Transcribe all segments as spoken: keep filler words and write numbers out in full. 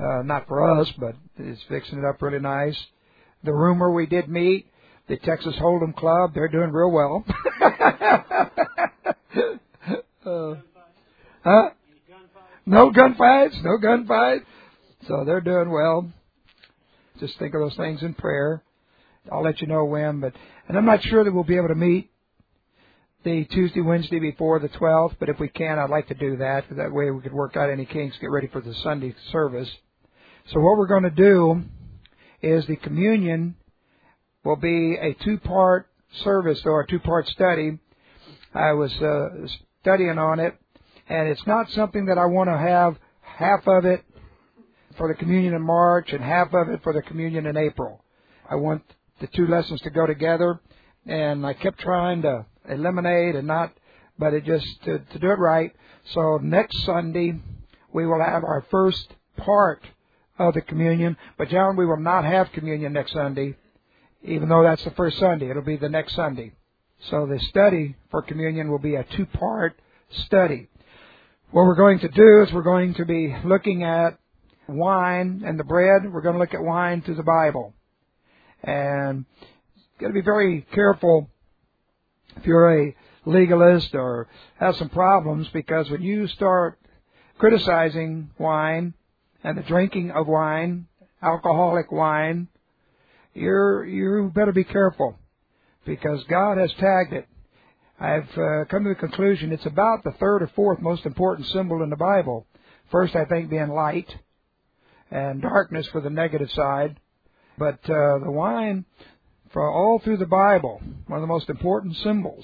Uh, not for us, but it's fixing it up really nice. The room where we did meet, the Texas Hold'em Club, they're doing real well. uh, huh? No gunfights, no gunfights. So they're doing well. Just think of those things in prayer. I'll let you know when, but, and I'm not sure that we'll be able to meet the Tuesday, Wednesday before the twelfth, but if we can, I'd like to do that. That way we could work out any kinks, get ready for the Sunday service. So what we're going to do is the communion will be a two-part service or a two-part study. I was uh, studying on it, and it's not something that I want to have half of it for the communion in March and half of it for the communion in April. I want the two lessons to go together, and I kept trying to eliminate and not, but it just, to, to do it right. So next Sunday, we will have our first part of the communion, but John, we will not have communion next Sunday, even though that's the first Sunday. It'll be the next Sunday. So the study for communion will be a two-part study. What we're going to do is we're going to be looking at wine and the bread. We're going to look at wine through the Bible. And you've got to be very careful if you're a legalist or have some problems, because when you start criticizing wine and the drinking of wine, alcoholic wine, you're, you better be careful, because God has tagged it. I've uh, come to the conclusion it's about the third or fourth most important symbol in the Bible. First, I think, being light, and darkness for the negative side. But uh, the wine, for all through the Bible, one of the most important symbols.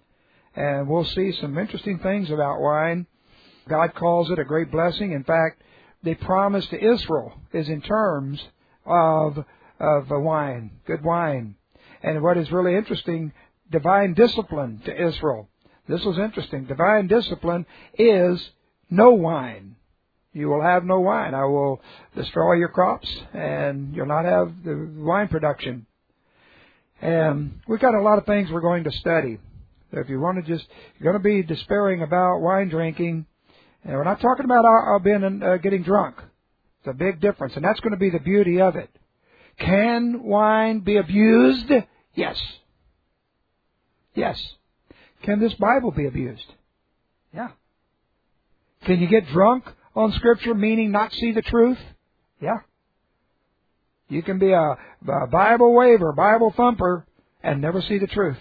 And we'll see some interesting things about wine. God calls it a great blessing. In fact, the promise to Israel is in terms of of wine, good wine. And what is really interesting, divine discipline to Israel. This was interesting. Divine discipline is no wine. You will have no wine. I will destroy your crops, and you'll not have the wine production. And we've got a lot of things we're going to study. So if you want to just, you're going to be despairing about wine drinking, and we're not talking about our, our being uh, getting drunk. It's a big difference, and that's going to be the beauty of it. Can wine be abused? Yes. Yes. Can this Bible be abused? Yeah. Can you get drunk on Scripture, meaning not see the truth? Yeah. You can be a, a Bible waver, Bible thumper, and never see the truth.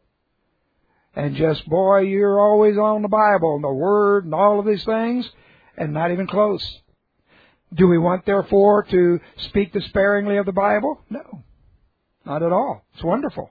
And just, boy, you're always on the Bible and the Word and all of these things, and not even close. Do we want, therefore, to speak despairingly of the Bible? No. Not at all. It's wonderful.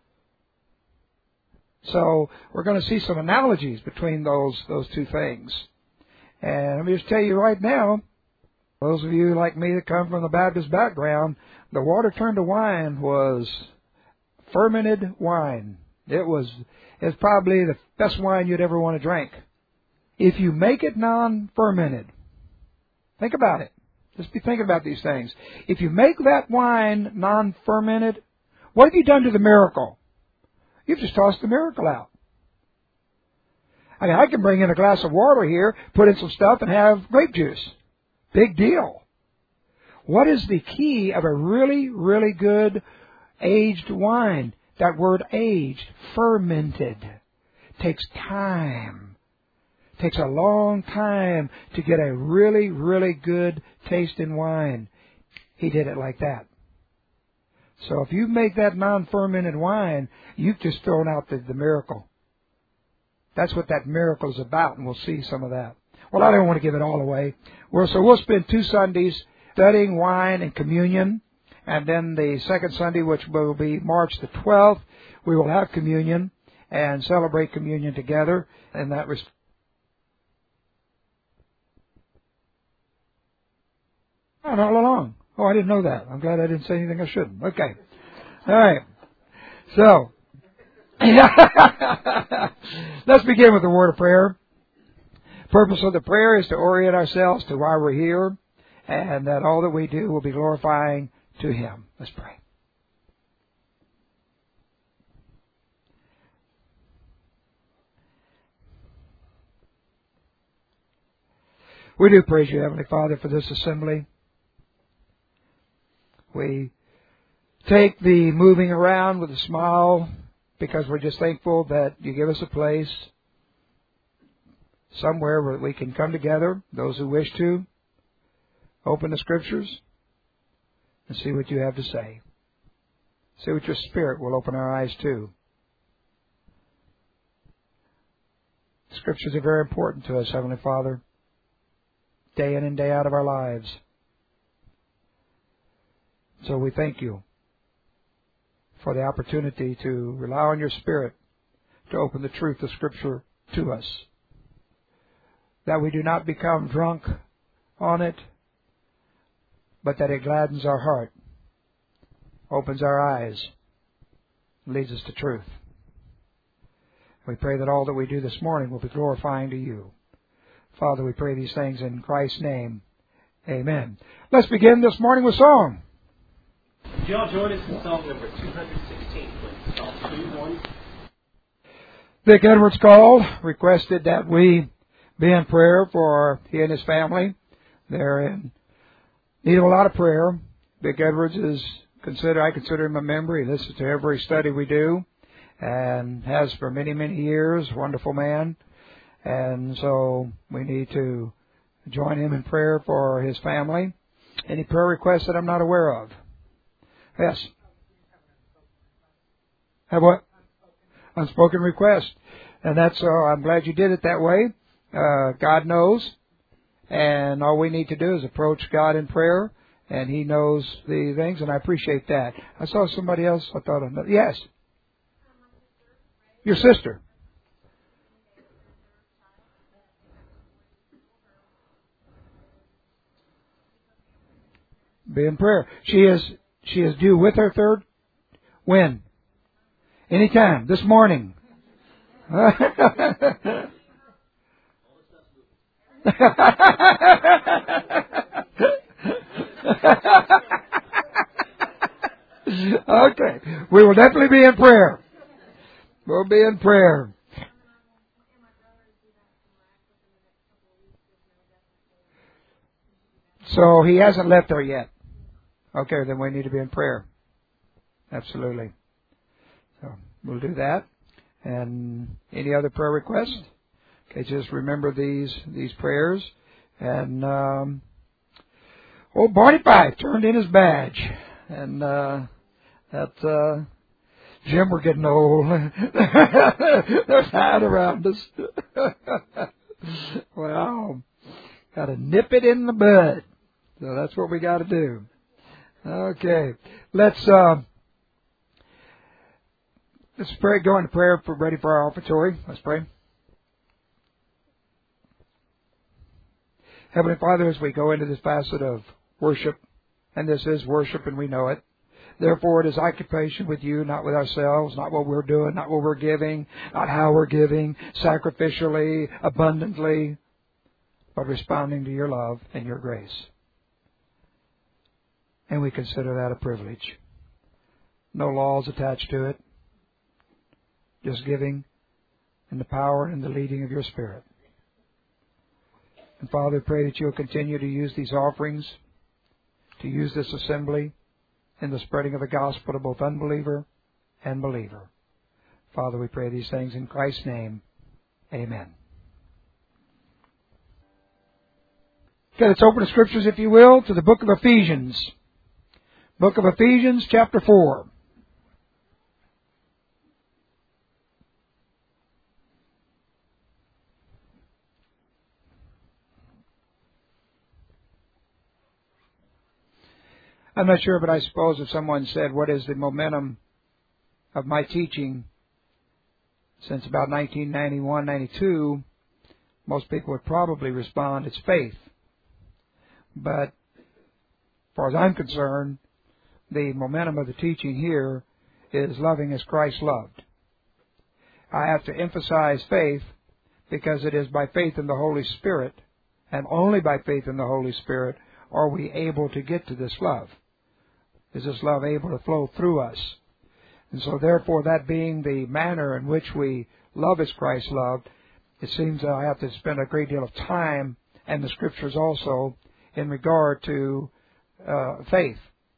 So we're going to see some analogies between those those two things. And let me just tell you right now, those of you like me that come from the Baptist background, the water turned to wine was fermented wine. It was it's probably the best wine you'd ever want to drink. If you make it non-fermented, think about it. Just be thinking about these things. If you make that wine non-fermented, what have you done to the miracle? You've just tossed the miracle out. I mean, I can bring in a glass of water here, put in some stuff, and have grape juice. Big deal. What is the key of a really, really good aged wine? That word aged, fermented, takes time. Takes a long time to get a really, really good taste in wine. He did it like that. So if you make that non-fermented wine, you've just thrown out the, the miracle. That's what that miracle is about, and we'll see some of that. Well, I don't want to give it all away. We're, so we'll spend two Sundays studying wine and communion, and then the second Sunday, which will be March the twelfth, we will have communion and celebrate communion together. And that was all along. Oh, I didn't know that. I'm glad I didn't say anything I shouldn't. Okay. All right. So, let's begin with the word of prayer. Purpose of the prayer is to orient ourselves to why we're here, and that all that we do will be glorifying to Him. Let's pray. We do praise you, Heavenly Father, for this assembly. We take the moving around with a smile because we're just thankful that you give us a place somewhere where we can come together, those who wish to, open the Scriptures and see what you have to say. See what your Spirit will open our eyes to. Scriptures are very important to us, Heavenly Father, day in and day out of our lives. So we thank you for the opportunity to rely on your Spirit to open the truth of Scripture to us, that we do not become drunk on it, but that it gladdens our heart, opens our eyes, leads us to truth. We pray that all that we do this morning will be glorifying to you. Father, we pray these things in Christ's name. Amen. Let's begin this morning with song. Would you all join us in song number two hundred sixteen, please? Psalm two one. Dick Edwards called, requested that we be in prayer for he and his family. They're in need of a lot of prayer. Dick Edwards is considered, I consider him a member. He listens to every study we do and has for many, many years. Wonderful man. And so we need to join him in prayer for his family. Any prayer requests that I'm not aware of? Yes. Have what? Unspoken request. And that's, uh, I'm glad you did it that way. Uh, God knows. And all we need to do is approach God in prayer. And He knows the things. And I appreciate that. I saw somebody else. I thought, of, yes. Your sister. Be in prayer. She is, she is due with her third. When? Anytime. This morning. Okay. We will definitely be in prayer. We'll be in prayer. So he hasn't left her yet. Okay, then we need to be in prayer. Absolutely. So we'll do that. And any other prayer requests? Okay, just remember these these prayers. And um, old Barney Fife turned in his badge. And uh, that uh, Jim, we're getting old. There's hide around us. Well, got to nip it in the bud. So that's what we got to do. Okay, let's uh, let's pray. Go into prayer. For ready for our offertory. Let's pray. Heavenly Father, as we go into this facet of worship, and this is worship, and we know it. Therefore, it is occupation with you, not with ourselves, not what we're doing, not what we're giving, not how we're giving, sacrificially, abundantly, but responding to your love and your grace. And we consider that a privilege. No laws attached to it. Just giving in the power and the leading of your Spirit. And Father, pray that you'll continue to use these offerings, to use this assembly in the spreading of the gospel to both unbeliever and believer. Father, we pray these things in Christ's name. Amen. Okay, let's open the Scriptures, if you will, to the book of Ephesians. Book of Ephesians, chapter four. I'm not sure, but I suppose if someone said, what is the momentum of my teaching since about nineteen ninety-one, ninety-two, most people would probably respond, it's faith. But as far as I'm concerned, the momentum of the teaching here is loving as Christ loved. I have to emphasize faith because it is by faith in the Holy Spirit, and only by faith in the Holy Spirit are we able to get to this love. Is this love able to flow through us? And so therefore, that being the manner in which we love as Christ loved, it seems that I have to spend a great deal of time, and the Scriptures also, in regard to uh, faith.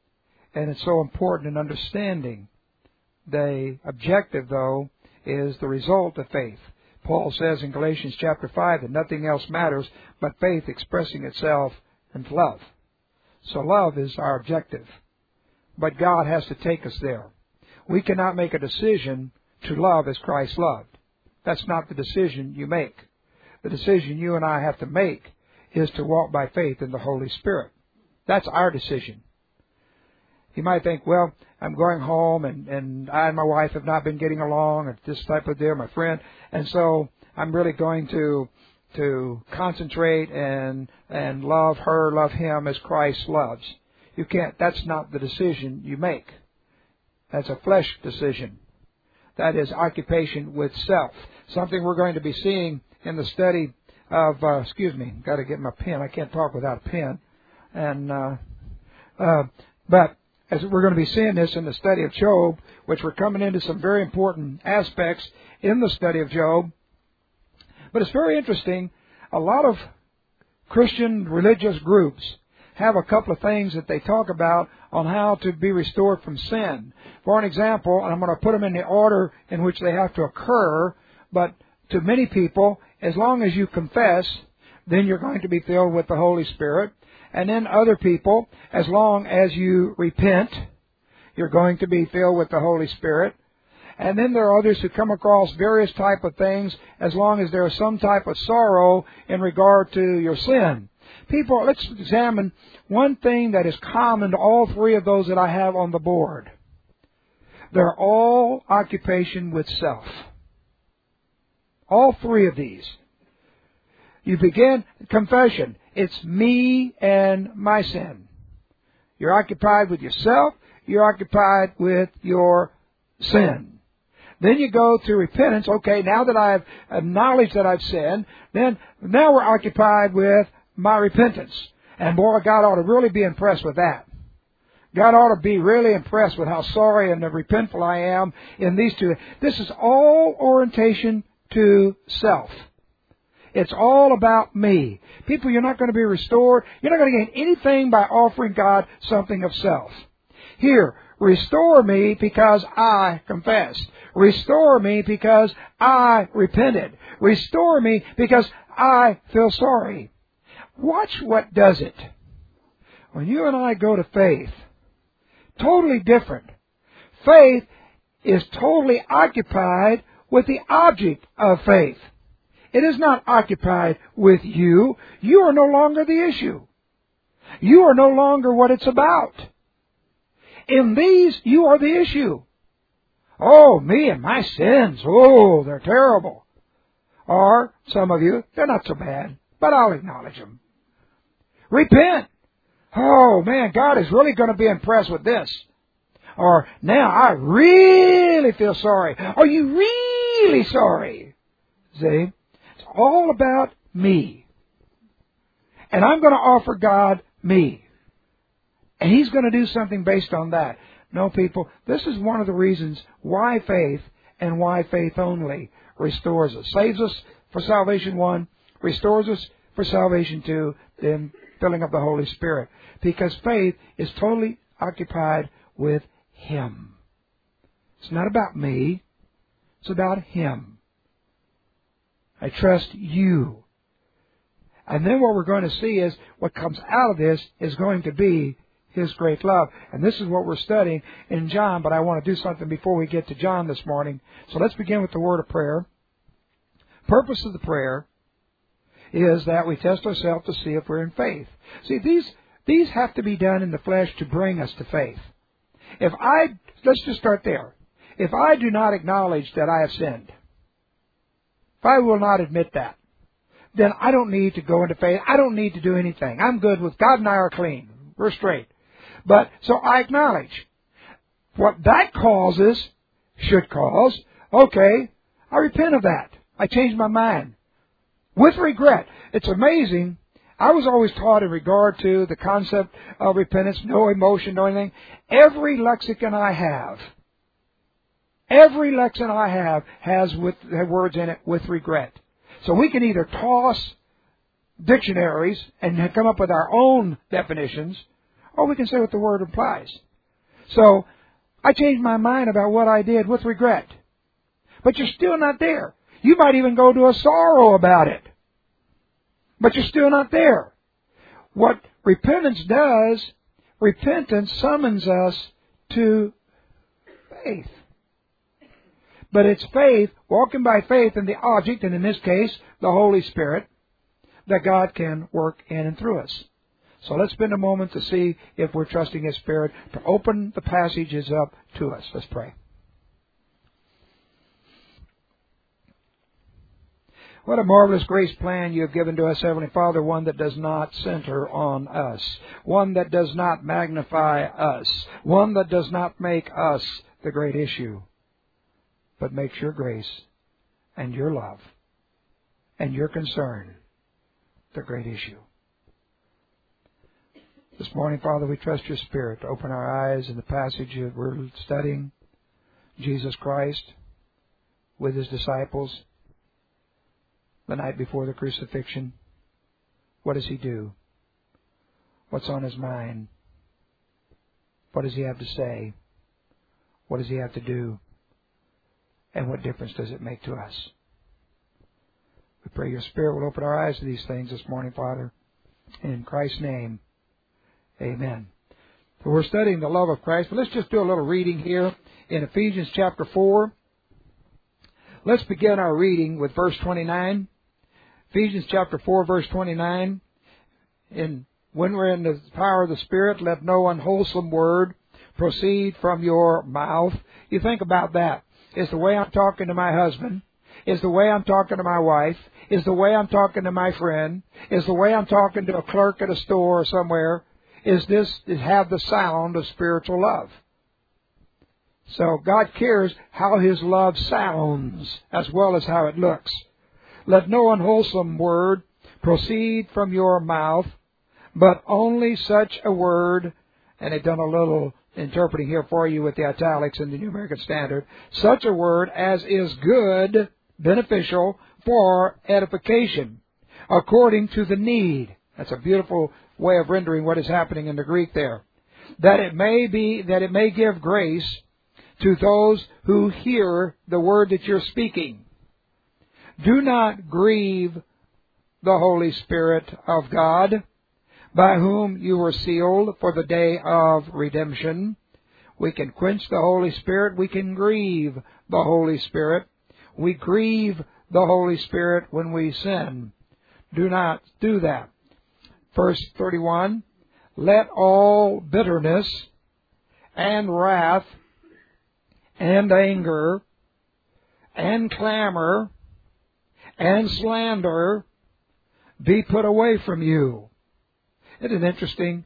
And it's so important in understanding. The objective, though, is the result of faith. Paul says in Galatians chapter five that nothing else matters but faith expressing itself in love. So love is our objective. But God has to take us there. We cannot make a decision to love as Christ loved. That's not the decision you make. The decision you and I have to make is to walk by faith in the Holy Spirit. That's our decision. You might think, well, I'm going home and, and I and my wife have not been getting along, and this type of deal, my friend, and so I'm really going to to concentrate and and love her, love him as Christ loves. You can't. That's not the decision you make. That's a flesh decision. That is occupation with self. Something we're going to be seeing in the study of, uh, excuse me, got to get my pen. I can't talk without a pen. And, uh, uh, but as we're going to be seeing this in the study of Job, which we're coming into some very important aspects in the study of Job. But it's very interesting. A lot of Christian religious groups have a couple of things that they talk about on how to be restored from sin. For an example, and I'm going to put them in the order in which they have to occur, but to many people, as long as you confess, then you're going to be filled with the Holy Spirit. And then other people, as long as you repent, you're going to be filled with the Holy Spirit. And then there are others who come across various type of things as long as there is some type of sorrow in regard to your sin. People, let's examine one thing that is common to all three of those that I have on the board. They're all occupation with self. All three of these. You begin confession. It's me and my sin. You're occupied with yourself. You're occupied with your sin. Then you go to repentance. Okay, now that I've acknowledged that I've sinned, then now we're occupied with my repentance. And boy, God ought to really be impressed with that. God ought to be really impressed with how sorry and repentful I am in these two. This is all orientation to self. It's all about me. People, you're not going to be restored. You're not going to gain anything by offering God something of self. Here, restore me because I confessed. Restore me because I repented. Restore me because I feel sorry. Watch what does it. When you and I go to faith, totally different. Faith is totally occupied with the object of faith. It is not occupied with you. You are no longer the issue. You are no longer what it's about. In these, you are the issue. Oh, me and my sins. Oh, they're terrible. Or, some of you, they're not so bad, but I'll acknowledge them. Repent. Oh, man, God is really going to be impressed with this. Or, now I really feel sorry. Are you really sorry? See? It's all about me. And I'm going to offer God me. And He's going to do something based on that. No, people, this is one of the reasons why faith and why faith only restores us. Saves us for salvation, one. Restores us for salvation, two. Then filling of the Holy Spirit. Because faith is totally occupied with Him. It's not about me. It's about Him. I trust you. And then what we're going to see is what comes out of this is going to be His great love. And this is what we're studying in John, but I want to do something before we get to John this morning. So let's begin with the word of prayer. Purpose of the prayer is that we test ourselves to see if we're in faith. See, these these have to be done in the flesh to bring us to faith. If I, let's just start there. If I do not acknowledge that I have sinned, if I will not admit that, then I don't need to go into faith. I don't need to do anything. I'm good with God and I are clean. We're straight. But, so I acknowledge. What that causes, should cause, okay, I repent of that. I change my mind. With regret. It's amazing. I was always taught in regard to the concept of repentance, no emotion, no anything. Every lexicon I have, every lexicon I have has with have words in it with regret. So we can either toss dictionaries and come up with our own definitions, or we can say what the word implies. So, I changed my mind about what I did with regret. But you're still not there. You might even go to a sorrow about it. But you're still not there. What repentance does, repentance summons us to faith. But it's faith, walking by faith in the object, and in this case, the Holy Spirit, that God can work in and through us. So let's spend a moment to see if we're trusting His Spirit to open the passages up to us. Let's pray. What a marvelous grace plan you have given to us, Heavenly Father, one that does not center on us, one that does not magnify us, one that does not make us the great issue, but makes your grace and your love and your concern the great issue. This morning, Father, we trust your Spirit to open our eyes in the passage that we're studying. Jesus Christ with His disciples the night before the crucifixion. What does He do? What's on His mind? What does He have to say? What does He have to do? And what difference does it make to us? We pray your Spirit will open our eyes to these things this morning, Father. In Christ's name, amen. So we're studying the love of Christ, but let's just do a little reading here in Ephesians chapter four. Let's begin our reading with verse twenty-nine. Ephesians chapter four, verse twenty-nine. In, when we're in the power of the Spirit, let no unwholesome word proceed from your mouth. You think about that. It's the way I'm talking to my husband. It's the way I'm talking to my wife. It's the way I'm talking to my friend. It's the way I'm talking to a clerk at a store or somewhere. Is this, is have the sound of spiritual love. So God cares how His love sounds as well as how it looks. Let no unwholesome word proceed from your mouth, but only such a word, and I've done a little interpreting here for you with the italics in the New American Standard, such a word as is good, beneficial for edification, according to the need. That's a beautiful way of rendering what is happening in the Greek there. That it may be, that it may give grace to those who hear the word that you're speaking. Do not grieve the Holy Spirit of God, by whom you were sealed for the day of redemption. We can quench the Holy Spirit. We can grieve the Holy Spirit. We grieve the Holy Spirit when we sin. Do not do that. Verse thirty-one, let all bitterness and wrath and anger and clamor and slander be put away from you. Isn't it interesting?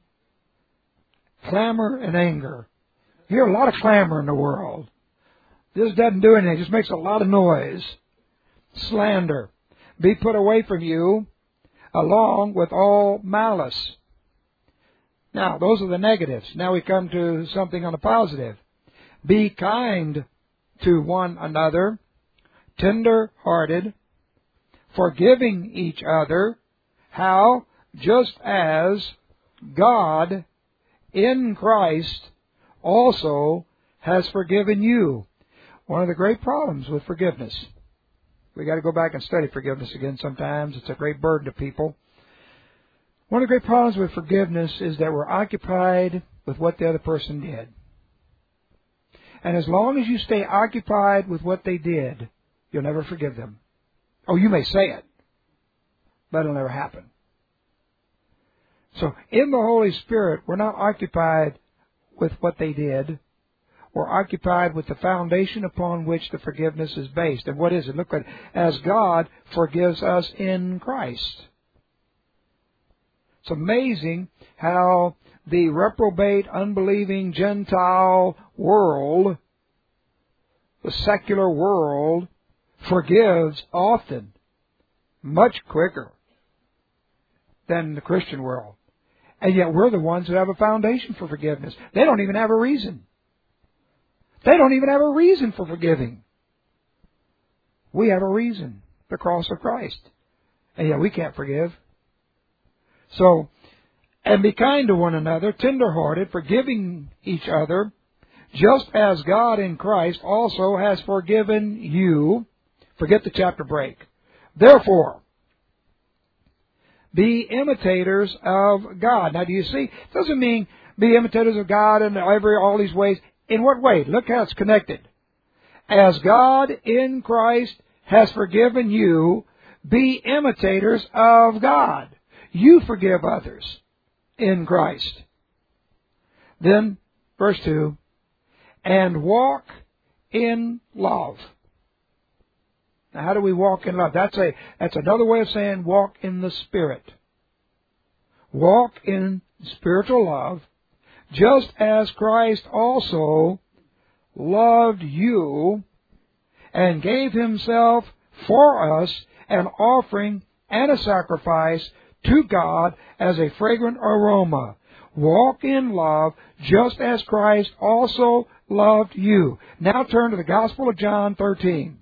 Clamor and anger. You hear a lot of clamor in the world. This doesn't do anything. It just makes a lot of noise. Slander. Be put away from you, along with all malice. Now, those are the negatives. Now we come to something on the positive. Be kind to one another, tender-hearted, forgiving each other. How? Just as God in Christ also has forgiven you. One of the great problems with forgiveness. We got to go back and study forgiveness again sometimes. It's a great burden to people. One of the great problems with forgiveness is that we're occupied with what the other person did. And as long as you stay occupied with what they did, you'll never forgive them. Oh, you may say it, but it'll never happen. So in the Holy Spirit, we're not occupied with what they did. We're occupied with the foundation upon which the forgiveness is based. And what is it? Look at it. As God forgives us in Christ. It's amazing how the reprobate, unbelieving Gentile world, the secular world, forgives often, much quicker than the Christian world. And yet we're the ones who have a foundation for forgiveness. They don't even have a reason. They don't even have a reason for forgiving. We have a reason, the cross of Christ. And yet we can't forgive. So, and be kind to one another, tender-hearted, forgiving each other. just as God in Christ also has forgiven you. Forget the chapter break. Therefore, be imitators of God. Now, do you see? It doesn't mean be imitators of God in every all these ways. In what way? Look how it's connected. As God in Christ has forgiven you, be imitators of God. You forgive others in Christ. Then, verse two, and walk in love. Now, how do we walk in love? That's a that's another way of saying walk in the Spirit. Walk in spiritual love, just as Christ also loved you and gave Himself for us an offering and a sacrifice to God as a fragrant aroma. Walk in love, just as Christ also loved you. Now turn to the Gospel of John thirteen.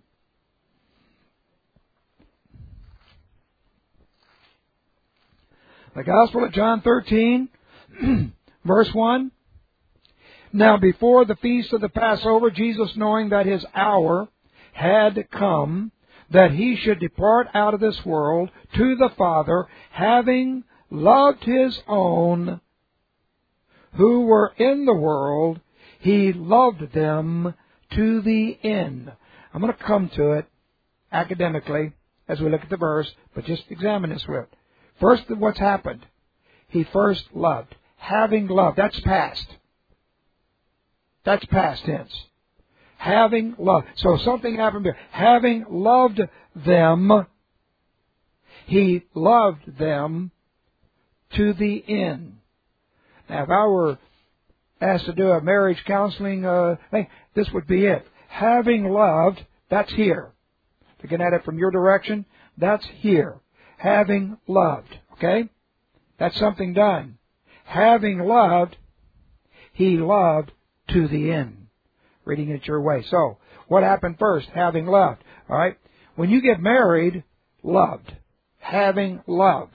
The Gospel of John thirteen, verse one. Now before the feast of the Passover, Jesus, knowing that His hour had come, that He should depart out of this world to the Father, having loved His own who were in the world, He loved them to the end. I'm going to come to it academically as we look at the verse, but just examine this with it. First, what's happened? He first loved. Having loved. That's past. That's past tense. Having loved. So something happened here. Having loved them, He loved them to the end. Now, if I were asked to do a marriage counseling uh, thing, this would be it. Having loved, that's here. Looking at it from your direction, that's here. Having loved, okay? That's something done. Having loved, He loved to the end. Reading it your way. So, what happened first? Having loved, all right? When you get married, loved. Having loved.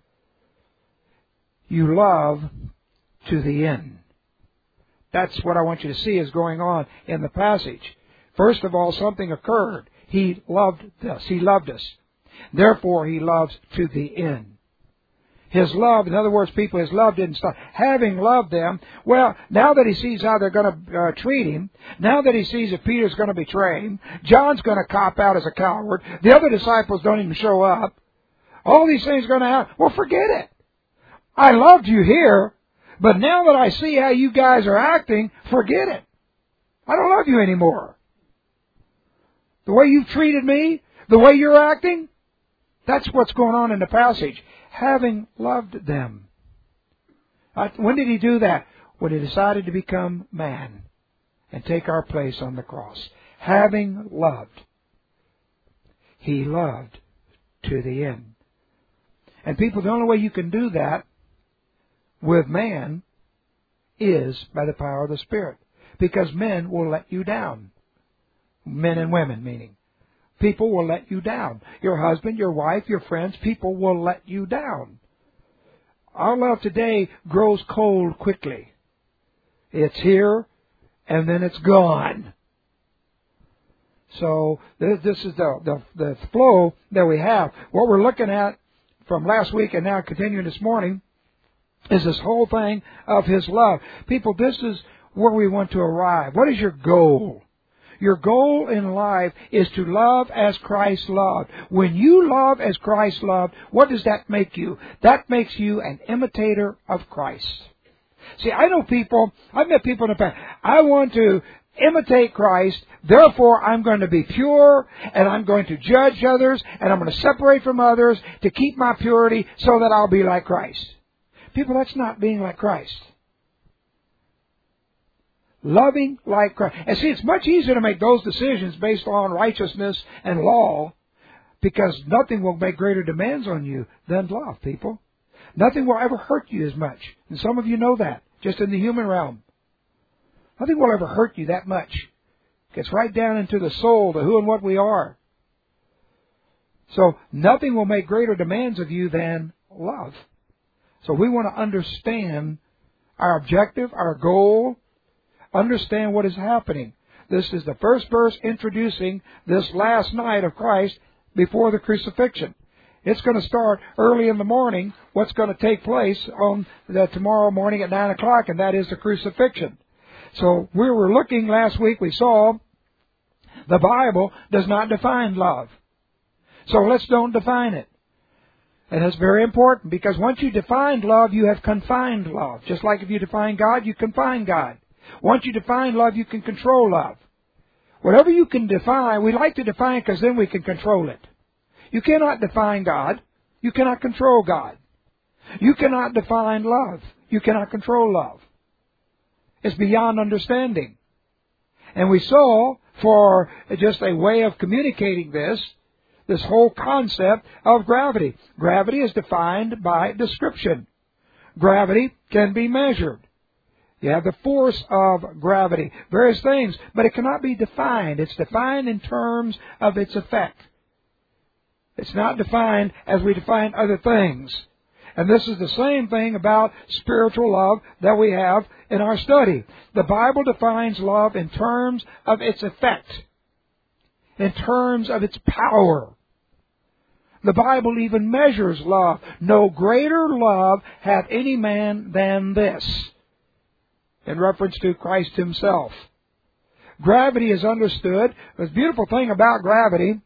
You love to the end. That's what I want you to see is going on in the passage. First of all, something occurred. He loved us. He loved us. Therefore, He loves to the end. His love, in other words, people, His love didn't stop. Having loved them, well, now that He sees how they're going to uh, treat Him, now that He sees that Peter's going to betray Him, John's going to cop out as a coward, the other disciples don't even show up, all these things are going to happen. Well, forget it. I loved you here, but now that I see how you guys are acting, forget it. I don't love you anymore. The way you've treated me, the way you're acting, that's what's going on in the passage. Having loved them. When did He do that? When He decided to become man and take our place on the cross. Having loved. He loved to the end. And people, the only way you can do that with man is by the power of the Spirit. Because men will let you down. Men and women, meaning. People will let you down. Your husband, your wife, your friends, people will let you down. Our love today grows cold quickly. It's here, and then it's gone. So this is the, the, the flow that we have. What we're looking at from last week and now continuing this morning is this whole thing of His love. People, this is where we want to arrive. What is your goal? Your goal in life is to love as Christ loved. When you love as Christ loved, what does that make you? That makes you an imitator of Christ. See, I know people, I've met people in the past, I want to imitate Christ, therefore I'm going to be pure, and I'm going to judge others, and I'm going to separate from others to keep my purity so that I'll be like Christ. People, that's not being like Christ. Loving like Christ. And see, it's much easier to make those decisions based on righteousness and law, because nothing will make greater demands on you than love, people. Nothing will ever hurt you as much. And some of you know that, just in the human realm. Nothing will ever hurt you that much. It gets right down into the soul, to who and what we are. So nothing will make greater demands of you than love. So we want to understand our objective, our goal, understand what is happening. This is the first verse introducing this last night of Christ before the crucifixion. It's going to start early in the morning, what's going to take place on the tomorrow morning at nine o'clock, and that is the crucifixion. So we were looking last week, we saw the Bible does not define love. So let's don't define it. And that's very important, because once you define love, you have confined love. Just like if you define God, you confine God. Once you define love, you can control love. Whatever you can define, we like to define because then we can control it. You cannot define God. You cannot control God. You cannot define love. You cannot control love. It's beyond understanding. And we saw, for just a way of communicating this, this whole concept of gravity. Gravity is defined by description. Gravity can be measured. You have the force of gravity, various things, but it cannot be defined. It's defined in terms of its effect. It's not defined as we define other things. And this is the same thing about spiritual love that we have in our study. The Bible defines love in terms of its effect, in terms of its power. The Bible even measures love. No greater love hath any man than this, in reference to Christ Himself. Gravity is understood. The beautiful thing about gravity,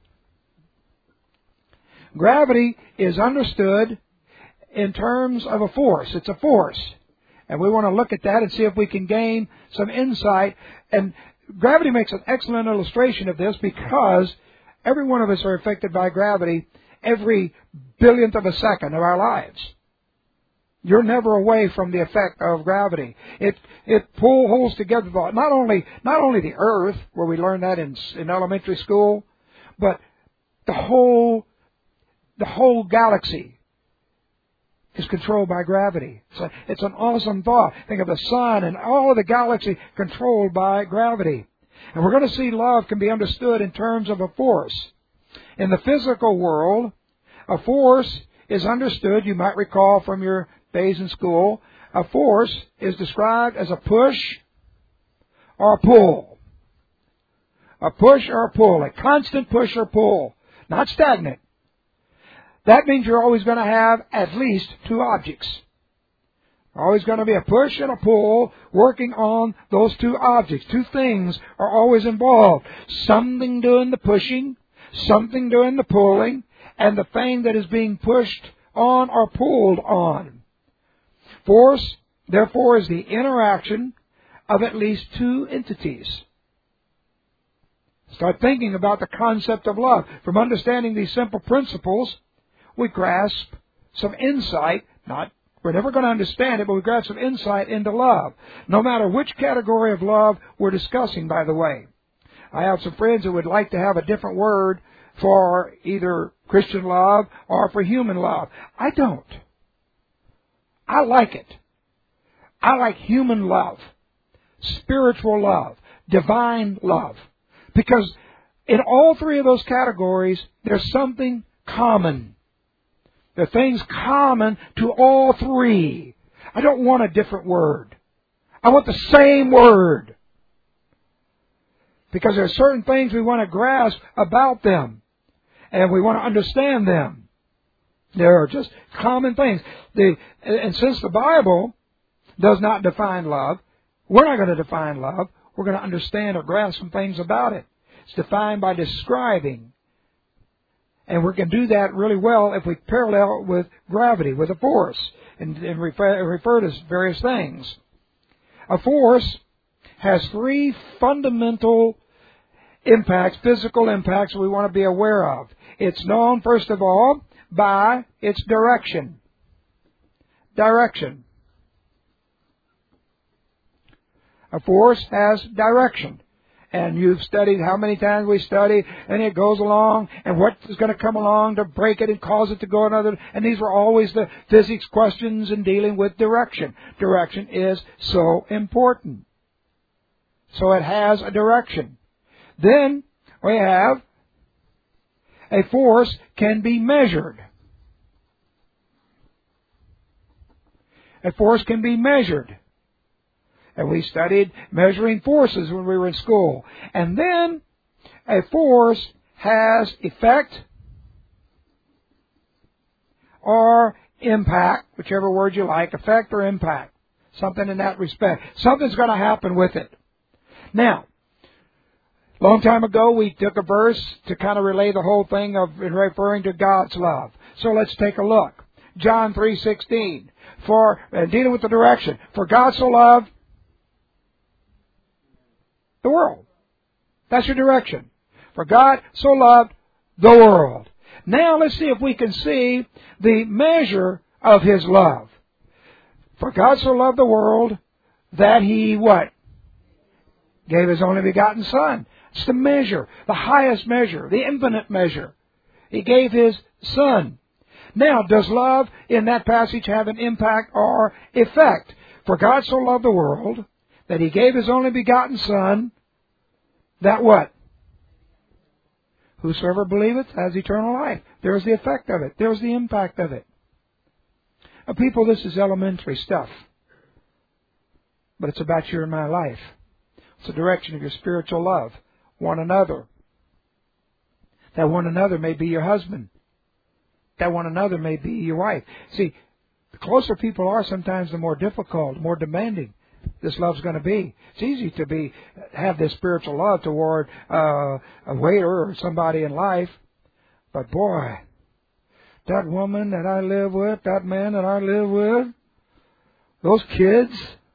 gravity is understood in terms of a force. It's a force. And we want to look at that and see if we can gain some insight. And gravity makes an excellent illustration of this, because every one of us are affected by gravity every billionth of a second of our lives. You're never away from the effect of gravity. It it pull holds together the, not only not only the earth, where we learn that in in elementary school, but the whole the whole galaxy is controlled by gravity. So it's an awesome thought. Think of the sun and all of the galaxy controlled by gravity. And we're going to see love can be understood in terms of a force. In the physical world, a force is understood, you might recall from your days in school, a force is described as a push or a pull. A push or a pull, a constant push or pull, not stagnant. That means you're always going to have at least two objects. Always going to be a push and a pull working on those two objects. Two things are always involved. Something doing the pushing, something doing the pulling, and the thing that is being pushed on or pulled on. Force, therefore, is the interaction of at least two entities. Start thinking about the concept of love. From understanding these simple principles, we grasp some insight, not We're never going to understand it, but we grasp some insight into love. No matter which category of love we're discussing, by the way. I have some friends that would like to have a different word for either Christian love or for human love. I don't. I like it. I like human love, spiritual love, divine love. Because in all three of those categories, there's something common. There are things common to all three. I don't want a different word. I want the same word. Because there are certain things we want to grasp about them. And we want to understand them. There are just common things. The, and since the Bible does not define love, we're not going to define love. We're going to understand or grasp some things about it. It's defined by describing. And we can do that really well if we parallel with gravity, with a force, and, and refer, refer to various things. A force has three fundamental impacts, physical impacts we want to be aware of. It's known, first of all, by its direction. Direction. A force has direction. And you've studied how many times we study, and it goes along, and what is going to come along to break it and cause it to go another. And these were always the physics questions in dealing with direction. Direction is so important. So it has a direction. Then we have a force can be measured. A force can be measured. And we studied measuring forces when we were in school. And then a force has effect or impact, whichever word you like, effect or impact. Something in that respect. Something's going to happen with it. Now, a long time ago, we took a verse to kind of relay the whole thing of referring to God's love. So let's take a look. John three sixteen. For, uh, dealing with the direction. For God so loved the world. That's your direction. For God so loved the world. Now let's see if we can see the measure of His love. For God so loved the world that He, what? Gave His only begotten Son. It's the measure, the highest measure, the infinite measure. He gave His Son. Now, does love in that passage have an impact or effect? For God so loved the world that He gave His only begotten Son, that what? Whosoever believeth has eternal life. There's the effect of it. There's the impact of it. Now, people, this is elementary stuff. But it's about your and my life. It's the direction of your spiritual love. One another. That one another may be your husband. That one another may be your wife. See, the closer people are, sometimes the more difficult, more demanding this love's going to be. It's easy to be have this spiritual love toward uh, a waiter or somebody in life. But boy, that woman that I live with, that man that I live with, those kids,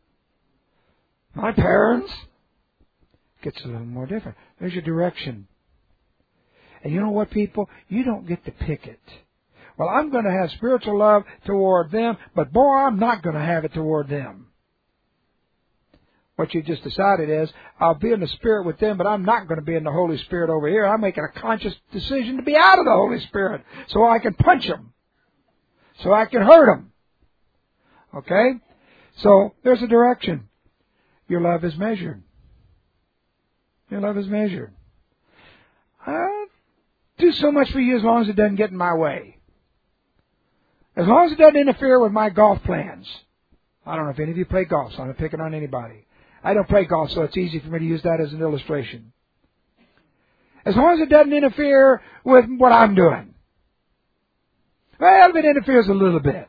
my parents, gets a little more different. There's your direction. And you know what, people? You don't get to pick it. Well, I'm going to have spiritual love toward them, but boy, I'm not going to have it toward them. What you just decided is, I'll be in the Spirit with them, but I'm not going to be in the Holy Spirit over here. I'm making a conscious decision to be out of the Holy Spirit so I can punch them, so I can hurt them. Okay? So, there's a direction. Your love is measured. Your love is measured. I'll do so much for you as long as it doesn't get in my way. As long as it doesn't interfere with my golf plans. I don't know if any of you play golf, so I'm not picking on anybody. I don't play golf, so it's easy for me to use that as an illustration. As long as it doesn't interfere with what I'm doing. Well, if it interferes a little bit.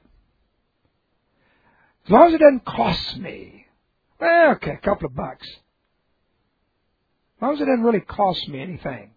As long as it doesn't cost me. Well, okay, a couple of bucks. As long as it doesn't really cost me anything.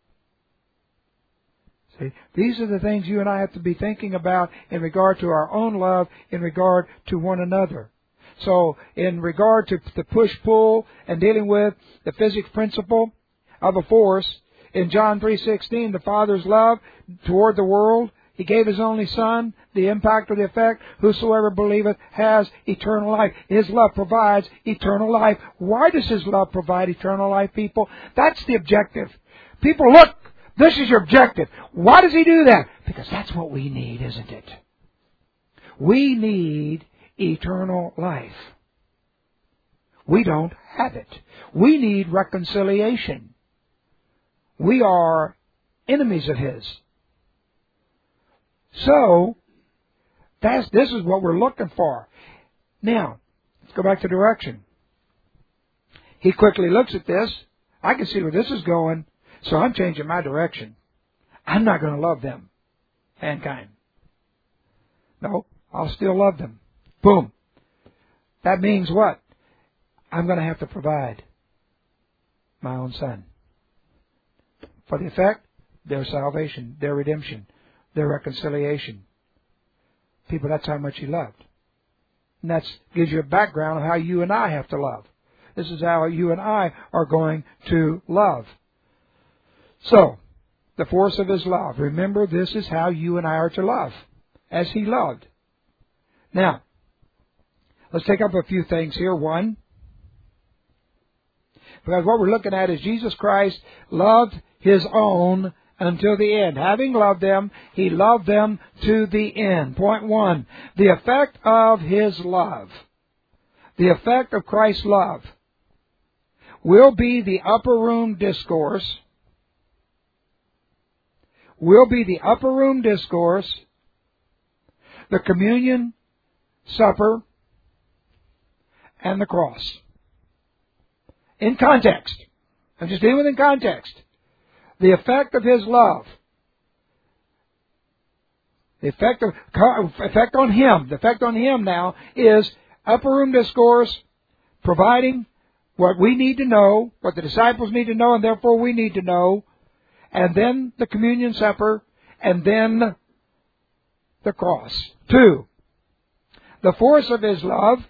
See, these are the things you and I have to be thinking about in regard to our own love, in regard to one another. So, in regard to the push-pull and dealing with the physics principle of a force, in John three sixteen, the Father's love toward the world, He gave His only Son, the impact or the effect, whosoever believeth has eternal life. His love provides eternal life. Why does His love provide eternal life, people? That's the objective. People, look, this is your objective. Why does He do that? Because that's what we need, isn't it? We need eternal life. We don't have it. We need reconciliation. We are enemies of His. So, that's, this is what we're looking for. Now, let's go back to direction. He quickly looks at this. I can see where this is going, so I'm changing my direction. I'm not going to love them, mankind. No, I'll still love them. Boom. That means what? I'm going to have to provide my own Son. For the effect, their salvation, their redemption, their reconciliation. People, that's how much He loved. And that gives you a background of how you and I have to love. This is how you and I are going to love. So, the force of His love. Remember, this is how you and I are to love, as He loved. Now, let's take up a few things here. One, because what we're looking at is Jesus Christ loved His own until the end. Having loved them, He loved them to the end. Point one, the effect of His love, the effect of Christ's love, will be the upper room discourse, will be the upper room discourse, the communion supper, and the cross. In context. I'm just dealing with in context. The effect of His love. The effect of effect on Him. The effect on Him now is upper room discourse, providing what we need to know, what the disciples need to know, and therefore we need to know, and then the communion supper, and then the cross. Two, the force of His love.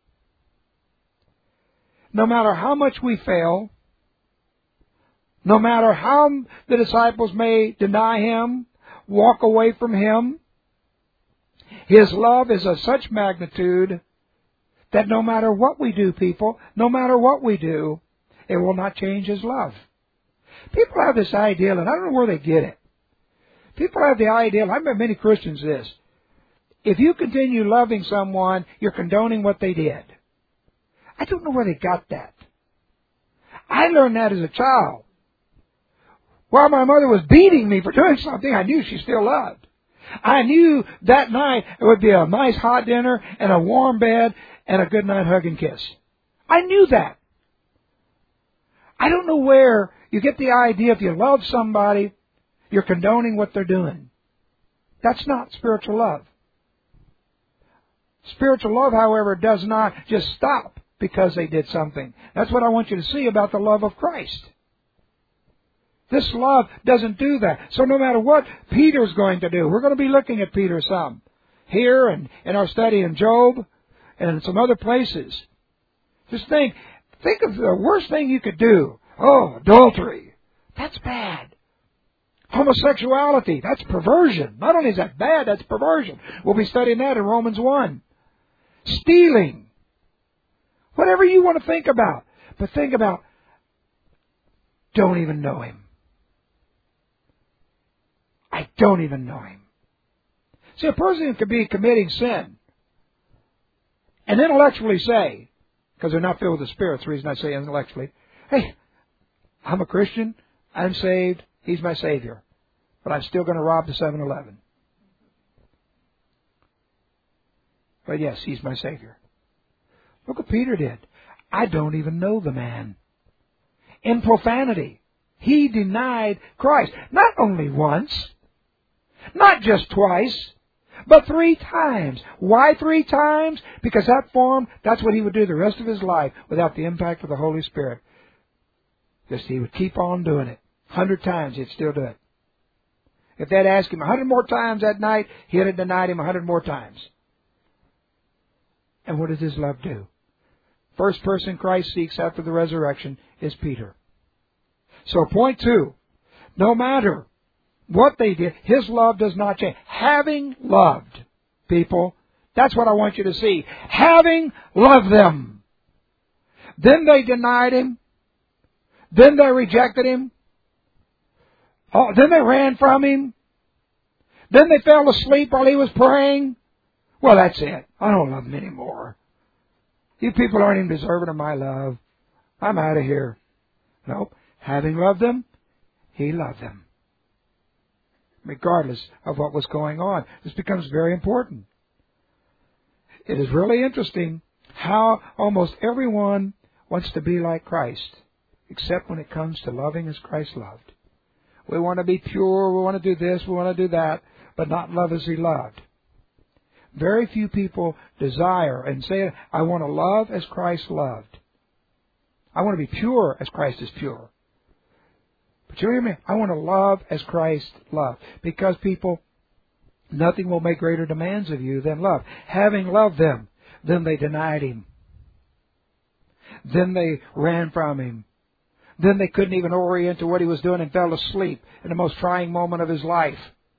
No matter how much we fail, no matter how the disciples may deny Him, walk away from Him, His love is of such magnitude that no matter what we do, people, no matter what we do, it will not change His love. People have this idea, and I don't know where they get it. People have the idea, and I've met many Christians this, if you continue loving someone, you're condoning what they did. I don't know where they got that. I learned that as a child. While my mother was beating me for doing something I knew she still loved. I knew that night it would be a nice hot dinner and a warm bed and a good night hug and kiss. I knew that. I don't know where you get the idea if you love somebody, you're condoning what they're doing. That's not spiritual love. Spiritual love, however, does not just stop because they did something. That's what I want you to see about the love of Christ. This love doesn't do that. So no matter what Peter's going to do, we're going to be looking at Peter some here and in our study in Job and in some other places. Just think, think of the worst thing you could do. Oh, adultery. That's bad. Homosexuality. That's perversion. Not only is that bad, that's perversion. We'll be studying that in Romans one. Stealing. Whatever you want to think about. But think about, don't even know Him. I don't even know Him. See, a person could be committing sin and intellectually say, because they're not filled with the Spirit, that's the reason I say intellectually, hey, I'm a Christian, I'm saved, He's my Savior, but I'm still going to rob the seven eleven. But yes, He's my Savior. Look what Peter did. I don't even know the man. In profanity, he denied Christ. Not only once, not just twice, but three times. Why three times? Because that form, that's what he would do the rest of his life without the impact of the Holy Spirit. Just he would keep on doing it. A hundred times he'd still do it. If they'd asked him a hundred more times that night, he'd have denied him a hundred more times. And what does his love do? First person Christ seeks after the resurrection is Peter. So point two, no matter what they did, His love does not change. Having loved people, that's what I want you to see. Having loved them. Then they denied Him. Then they rejected Him. Oh, then they ran from Him. Then they fell asleep while He was praying. Well, that's it. I don't love Him anymore. You people aren't even deserving of my love. I'm out of here. Nope. Having loved them, He loved them. Regardless of what was going on. This becomes very important. It is really interesting how almost everyone wants to be like Christ, except when it comes to loving as Christ loved. We want to be pure, we want to do this, we want to do that, but not love as He loved. Very few people desire and say, I want to love as Christ loved. I want to be pure as Christ is pure. But you hear me? I want to love as Christ loved. Because people, nothing will make greater demands of you than love. Having loved them, then they denied Him. Then they ran from Him. Then they couldn't even orient to what He was doing and fell asleep in the most trying moment of His life.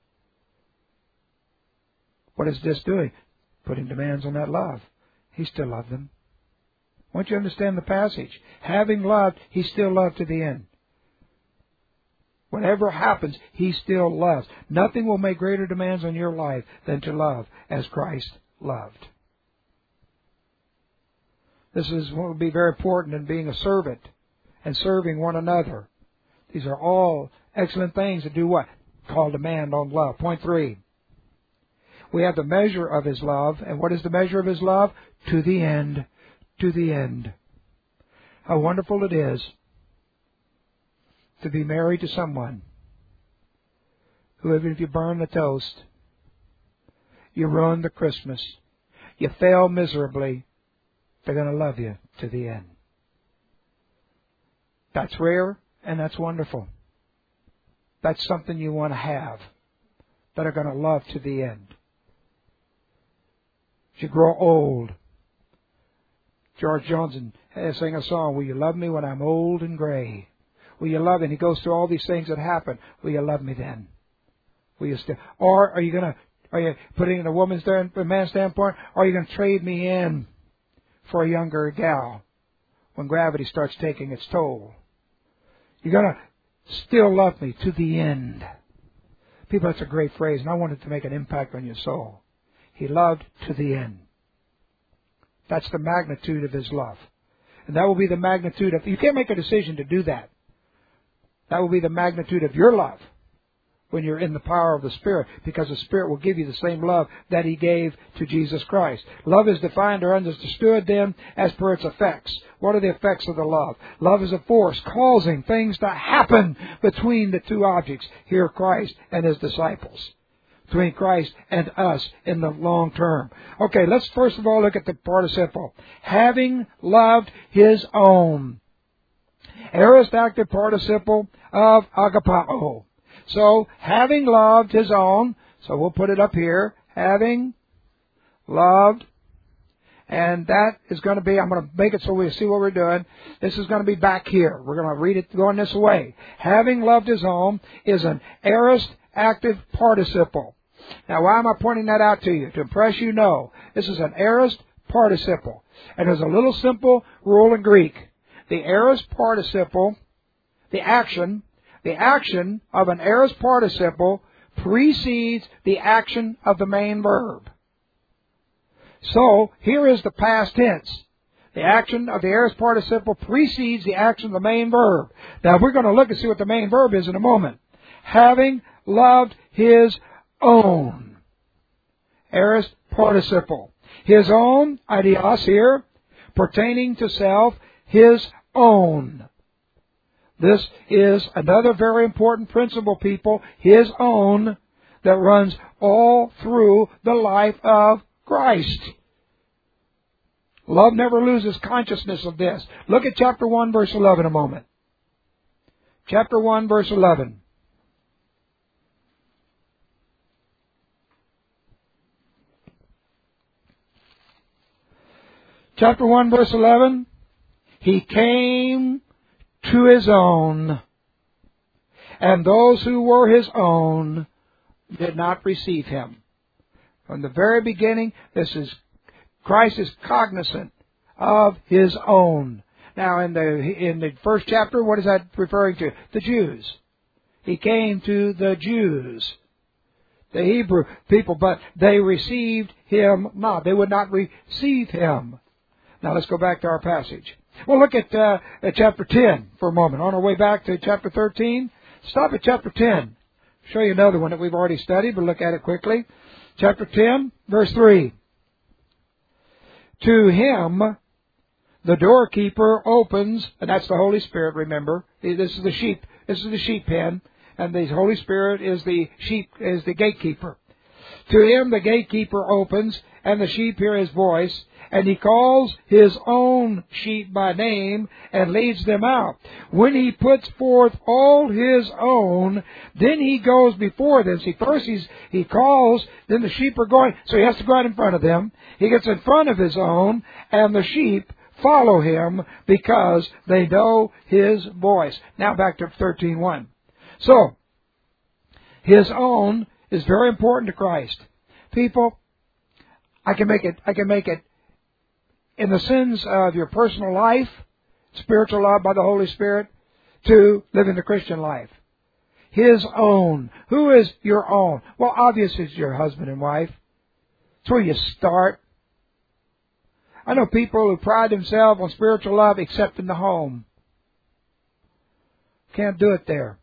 What is this doing? Putting demands on that love. He still loved them. I want you to understand the passage. Having loved, He still loved to the end. Whatever happens, He still loves. Nothing will make greater demands on your life than to love as Christ loved. This is what will be very important in being a servant and serving one another. These are all excellent things that do what? Call demand on love. Point three. We have the measure of His love. And what is the measure of His love? To the end. to the end. How wonderful it is to be married to someone who, even if you burn the toast, you ruin the Christmas, you fail miserably, they're going to love you to the end. That's rare and that's wonderful. That's something you want to have, that are going to love to the end. As you grow old, George Johnson sang a song, "Will you love me when I'm old and gray? Will you love me?" And he goes through all these things that happen. Will you love me then? Will you still? Or are you going to, are you putting it in a woman's stand, a man's standpoint, or are you going to trade me in for a younger gal when gravity starts taking its toll? You're going to still love me to the end. People, that's a great phrase, and I want it to make an impact on your soul. He loved to the end. That's the magnitude of His love. And that will be the magnitude of, you can't make a decision to do that. That will be the magnitude of your love when you're in the power of the Spirit, because the Spirit will give you the same love that He gave to Jesus Christ. Love is defined or understood then as per its effects. What are the effects of the love? Love is a force causing things to happen between the two objects, here Christ and His disciples, between Christ and us in the long term. Okay, let's first of all look at the participle. Having loved His own. Aorist active participle of agapao. So, having loved His own, so we'll put it up here, having loved, and that is going to be, I'm going to make it so we see what we're doing. This is going to be back here. We're going to read it going this way. Having loved His own is an aorist active participle. Now, why am I pointing that out to you? To impress you? No. This is an aorist participle. And there's a little simple rule in Greek. The aorist participle, the action, the action of an aorist participle precedes the action of the main verb. So, here is the past tense. The action of the aorist participle precedes the action of the main verb. Now, we're going to look and see what the main verb is in a moment. Having loved His own. Aorist participle. His own, ideos here, pertaining to self, His own. This is another very important principle, people, His own, that runs all through the life of Christ. Love never loses consciousness of this. Look at chapter one, verse eleven a moment. Chapter one, verse eleven. Chapter one, verse eleven. He came to His own, and those who were His own did not receive Him. From the very beginning, this is, Christ is cognizant of His own. Now, in the, in the first chapter, what is that referring to? The Jews. He came to the Jews, the Hebrew people, but they received Him not. They would not receive Him. Now, let's go back to our passage. Well, look at, uh, at chapter ten for a moment. On our way back to chapter thirteen, stop at chapter ten. Show you another one that we've already studied, but look at it quickly. Chapter ten, verse three. To Him, the doorkeeper opens, and that's the Holy Spirit, remember. This is the sheep. This is the sheep pen, and the Holy Spirit is the sheep, is the gatekeeper. To Him, the gatekeeper opens, and the sheep hear His voice, and He calls His own sheep by name and leads them out. When He puts forth all His own, then He goes before them. See, first he's, He calls, then the sheep are going, so He has to go out in front of them. He gets in front of His own, and the sheep follow Him because they know His voice. Now back to thirteen one. So, His own is very important to Christ. People, I can make it, I can make it in the sins of your personal life, spiritual love by the Holy Spirit, to living the Christian life. His own. Who is your own? Well, obviously it's your husband and wife. It's where you start. I know people who pride themselves on spiritual love except in the home. Can't do it there.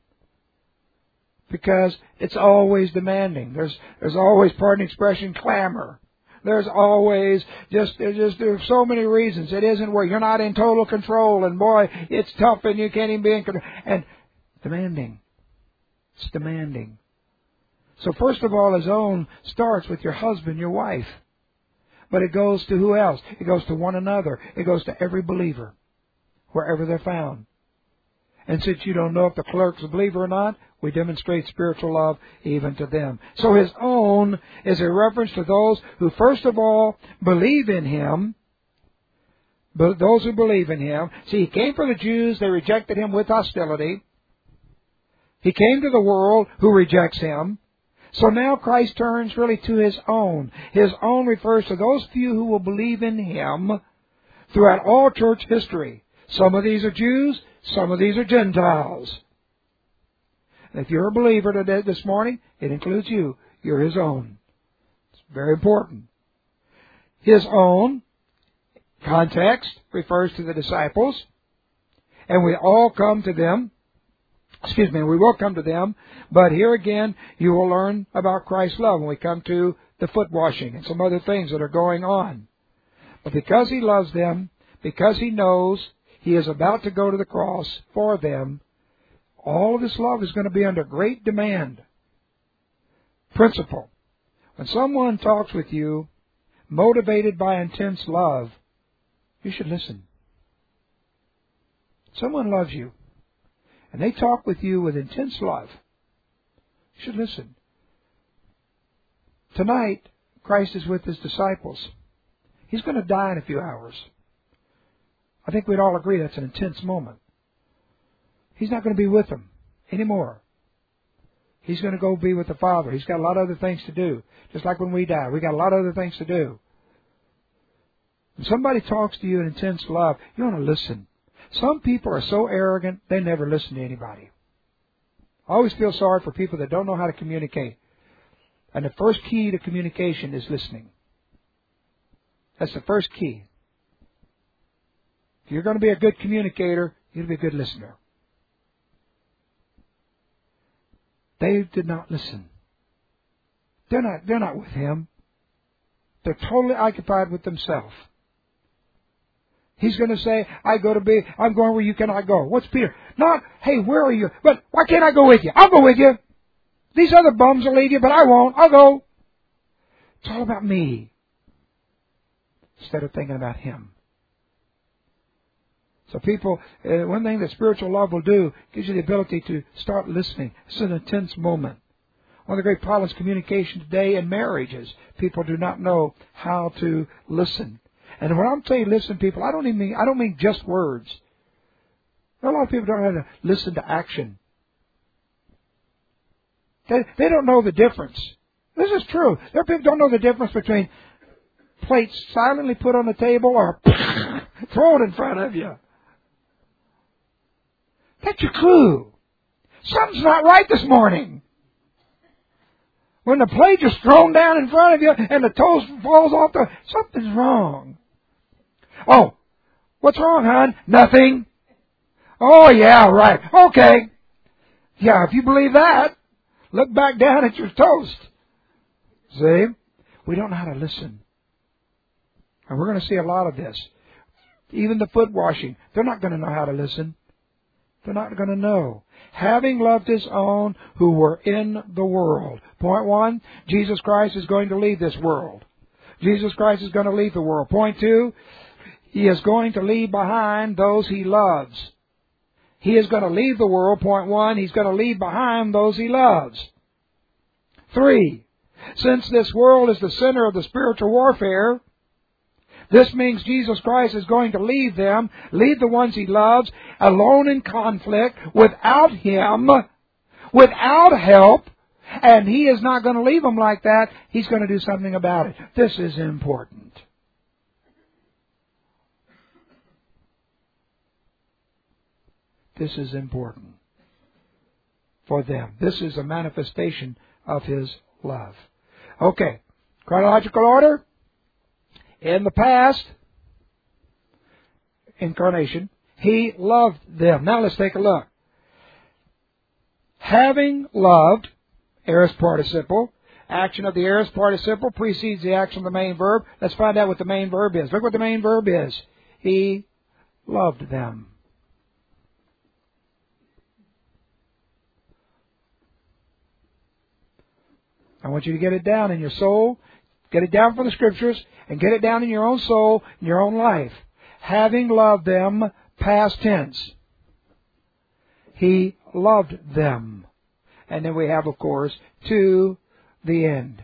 Because it's always demanding. There's there's always, pardon the expression, clamor. There's always just, there's just, there's so many reasons. It isn't where you're not in total control and boy, it's tough and you can't even be in control. And demanding. It's demanding. So first of all, His own starts with your husband, your wife. But it goes to who else? It goes to one another. It goes to every believer, wherever they're found. And since you don't know if the clerk's a believer or not, we demonstrate spiritual love even to them. So His own is a reference to those who first of all believe in Him. But those who believe in Him. See, He came for the Jews. They rejected Him with hostility. He came to the world who rejects Him. So now Christ turns really to His own. His own refers to those few who will believe in Him throughout all church history. Some of these are Jews, some of these are Gentiles. And if you're a believer today, this morning, it includes you. You're His own. It's very important. His own, context, refers to the disciples. And we all come to them. Excuse me, we will come to them, but here again, you will learn about Christ's love when we come to the foot washing and some other things that are going on. But because He loves them, because He knows He is about to go to the cross for them, all of this love is going to be under great demand. Principle. When someone talks with you, motivated by intense love, you should listen. Someone loves you. And they talk with you with intense love. You should listen. Tonight, Christ is with His disciples. He's going to die in a few hours. I think we'd all agree that's an intense moment. He's not going to be with them anymore. He's going to go be with the Father. He's got a lot of other things to do. Just like when we die, we got a lot of other things to do. When somebody talks to you in intense love, you want to listen. Some people are so arrogant, they never listen to anybody. I always feel sorry for people that don't know how to communicate. And the first key to communication is listening. That's the first key. If you're going to be a good communicator, you'll be a good listener. They did not listen. They're not, they're not with Him. They're totally occupied with themselves. He's going to say, I go to be, I'm going where you cannot go. What's Peter? Not, hey, where are you? But why can't I go with you? I'll go with you. These other bums will leave you, but I won't. I'll go. It's all about me. Instead of thinking about Him. So people, uh, one thing that spiritual love will do, gives you the ability to start listening. It's an intense moment. One of the great problems of communication today in marriage is people do not know how to listen. And when I'm saying listen, people, I don't even mean, I don't mean just words. A lot of people don't know how to listen to action. They, they don't know the difference. This is true. There are people who don't know the difference between plates silently put on the table or thrown in front of you. That's your clue. Something's not right this morning. When the plate is thrown down in front of you and the toast falls off the... Something's wrong. Oh, what's wrong, hon? Nothing. Oh, yeah, right. Okay. Yeah, if you believe that, look back down at your toast. See? We don't know how to listen. And we're going to see a lot of this. Even the foot washing, they're not going to know how to listen. They're not going to know. Having loved His own who were in the world. Point one, Jesus Christ is going to leave this world. Jesus Christ is going to leave the world. Point two, He is going to leave behind those He loves. He is going to leave the world. Point one, He's going to leave behind those He loves. Three, since this world is the center of the spiritual warfare, this means Jesus Christ is going to leave them, leave the ones He loves, alone in conflict, without Him, without help, and He is not going to leave them like that. He's going to do something about it. This is important. This is important for them. This is a manifestation of His love. Okay, chronological order. In the past incarnation, He loved them. Now let's take a look. Having loved, aorist participle, Action of the aorist participle precedes the action of the main verb. Let's find out what the main verb is. Look what the main verb is. He loved them. I want you to get it down in your soul, get it down from the Scriptures, and get it down in your own soul, in your own life. Having loved them, past tense. He loved them. And then we have, of course, to the end.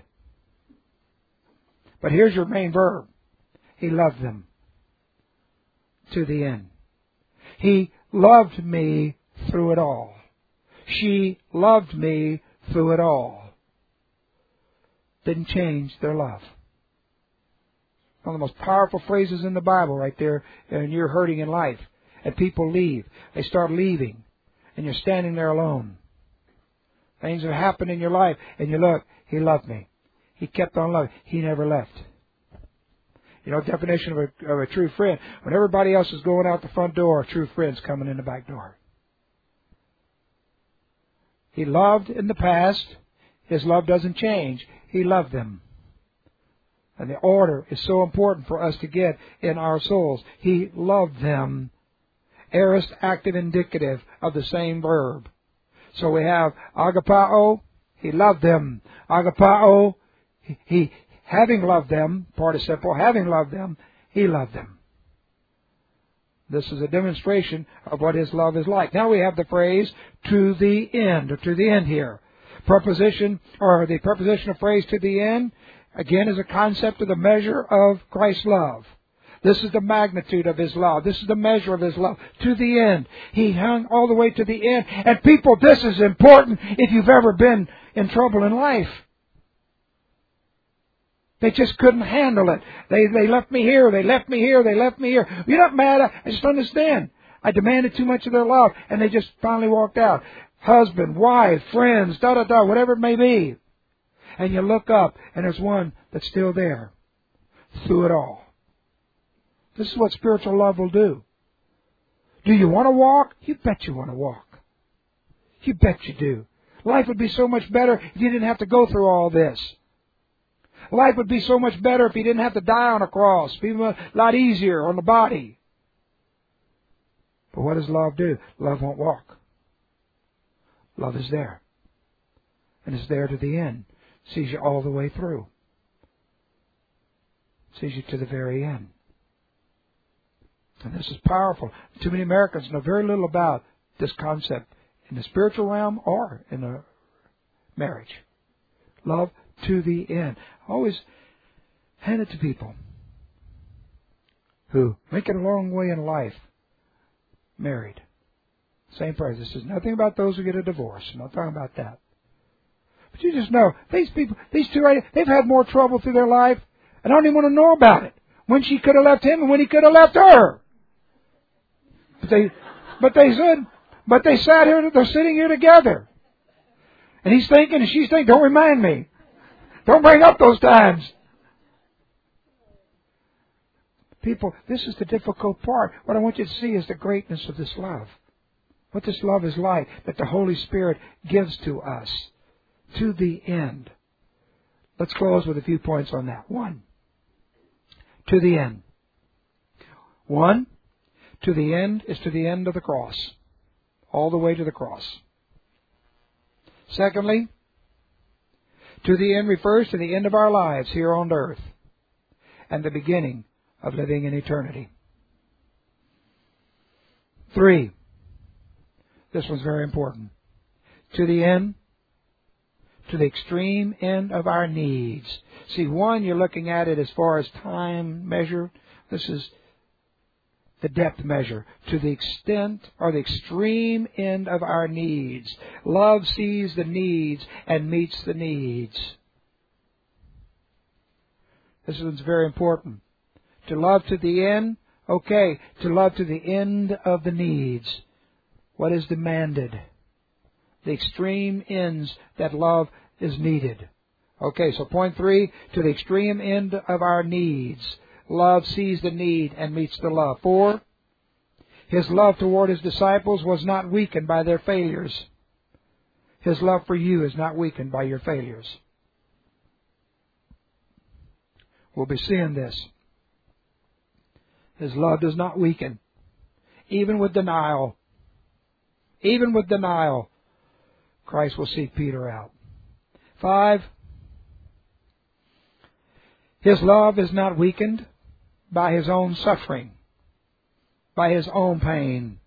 But here's your main verb. He loved them. To the end. He loved me through it all. She loved me through it all. Didn't change their love. One of the most powerful phrases in the Bible right there, and you're hurting in life. And people leave. They start leaving. And you're standing there alone. Things have happened in your life, and you look, he loved me. He kept on loving. He never left. You know, definition of a, of a true friend. When everybody else is going out the front door, a true friend's coming in the back door. He loved in the past. His love doesn't change. He loved them. And the order is so important for us to get in our souls. He loved them. Aorist, active, indicative of the same verb. So we have agapao, he loved them. Agapao, he, he having loved them, participle, having loved them, he loved them. This is a demonstration of what his love is like. Now we have the phrase, to the end, or to the end here. Preposition, or the prepositional phrase to the end, again is a concept of the measure of Christ's love. This is the magnitude of his love. This is the measure of his love. To the end. He hung all the way to the end. And people, this is important if you've ever been in trouble in life. They just couldn't handle it. They they left me here, they left me here, they left me here. You're not mad, I just understand. I demanded too much of their love, and they just finally walked out. Husband, wife, friends, da da da, whatever it may be. And you look up, and there's one that's still there. Through it all. This is what spiritual love will do. Do you want to walk? You bet you want to walk. You bet you do. Life would be so much better if you didn't have to go through all this. Life would be so much better if you didn't have to die on a cross. It would be a lot easier on the body. But what does love do? Love won't walk. Love is there. And it's there to the end. Sees you all the way through. Sees you to the very end. And this is powerful. Too many Americans know very little about this concept in the spiritual realm or in a marriage. Love to the end. Always hand it to people who make it a long way in life. Married. Same phrase. This is nothing about those who get a divorce. I'm not talking about that. But you just know, these people, these two right here, they've had more trouble through their life, and I don't even want to know about it. When she could have left him and when he could have left her. But they, but they said, but they sat here, they're sitting here together. And he's thinking and she's thinking, don't remind me. Don't bring up those times. People, this is the difficult part. What I want you to see is the greatness of this love. What this love is like that the Holy Spirit gives to us. To the end. Let's close with a few points on that. One. To the end. One. To the end is to the end of the cross. All the way to the cross. Secondly, to the end refers to the end of our lives here on earth and the beginning of living in eternity. Three. This one's very important. To the end, to the extreme end of our needs. See, one, you're looking at it as far as time measure. This is the depth measure. To the extent or the extreme end of our needs. Love sees the needs and meets the needs. This one's very important. To love to the end, okay. To love to the end of the needs. What is demanded? The extreme ends that love is needed. Okay, so point three, to the extreme end of our needs. Love sees the need and meets the love. Four, His love toward His disciples was not weakened by their failures. His love for you is not weakened by your failures. we'll be seeing this. His love does not weaken. Even with denial, even with denial, Christ will seek Peter out. Five, His love is not weakened by His own suffering, by His own pain.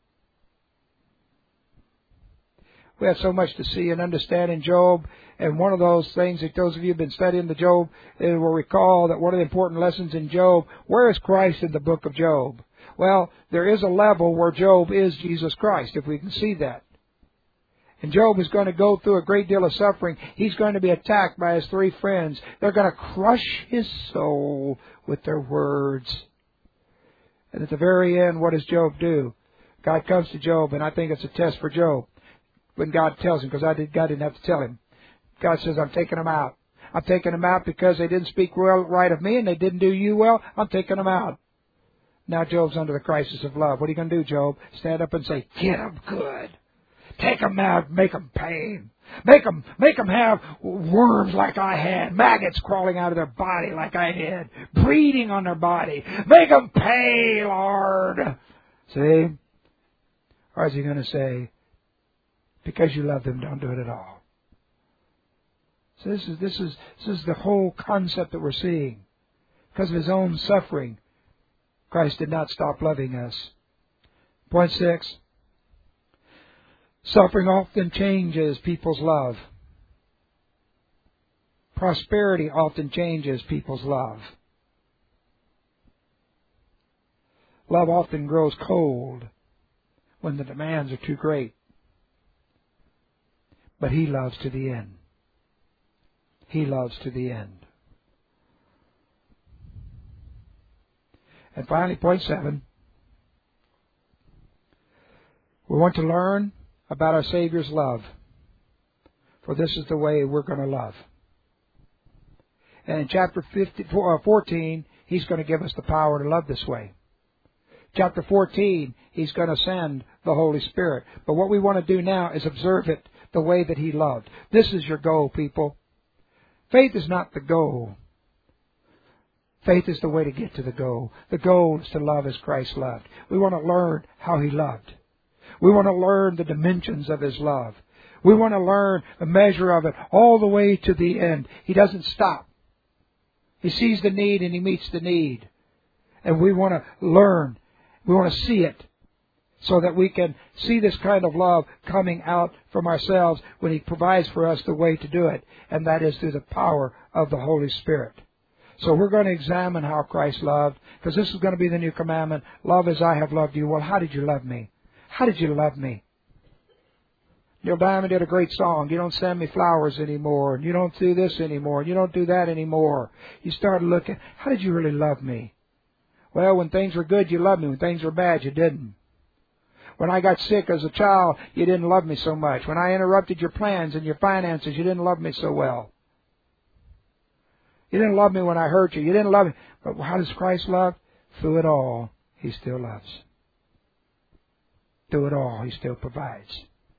We have so much to see and understand in Job, and one of those things that those of you who have been studying the Job will recall that one of the important lessons in Job, where is Christ in the book of Job? Well, there is a level where Job is Jesus Christ, if we can see that. And Job is going to go through a great deal of suffering. He's going to be attacked by his three friends. They're going to crush his soul with their words. And at the very end, what does Job do? God comes to Job, and I think it's a test for Job. When God tells him, because I did, God didn't have to tell him. God says, I'm taking them out. I'm taking them out because they didn't speak well, right of me and they didn't do you well. I'm taking them out. Now Job's under the crisis of love. What are you going to do, Job? Stand up and say, get them good. Take them out. Make them pain. Make them, make them have worms like I had. Maggots crawling out of their body like I had. Breeding on their body. Make them pay, Lord. See? Or is he going to say, because you love them, don't do it at all. So this is this is this is the whole concept that we're seeing. Because of His own suffering, Christ did not stop loving us. Point six. Suffering often changes people's love. Prosperity often changes people's love. Love often grows cold when the demands are too great. But He loves to the end. He loves to the end. And finally, point seven. We want to learn about our Savior's love. For this is the way we're going to love. And in chapter fourteen, He's going to give us the power to love this way. Chapter fourteen, He's going to send the Holy Spirit. But what we want to do now is observe it the way that He loved. This is your goal, people. Faith is not the goal. Faith is the way to get to the goal. The goal is to love as Christ loved. We want to learn how He loved. We want to learn the dimensions of His love. We want to learn the measure of it all the way to the end. He doesn't stop. He sees the need and He meets the need. And we want to learn. We want to see it so that we can see this kind of love coming out from ourselves when He provides for us the way to do it. And that is through the power of the Holy Spirit. So we're going to examine how Christ loved, because this is going to be the new commandment. Love as I have loved you. Well, how did you love me? How did you love me? Neil Diamond did a great song. You don't send me flowers anymore, and you don't do this anymore, and you don't do that anymore. You start looking, how did you really love me? Well, when things were good, you loved me. When things were bad, you didn't. When I got sick as a child, you didn't love me so much. When I interrupted your plans and your finances, you didn't love me so well. You didn't love me when I hurt you. You didn't love me. But how does Christ love? Through it all, He still loves. Through it all, He still provides.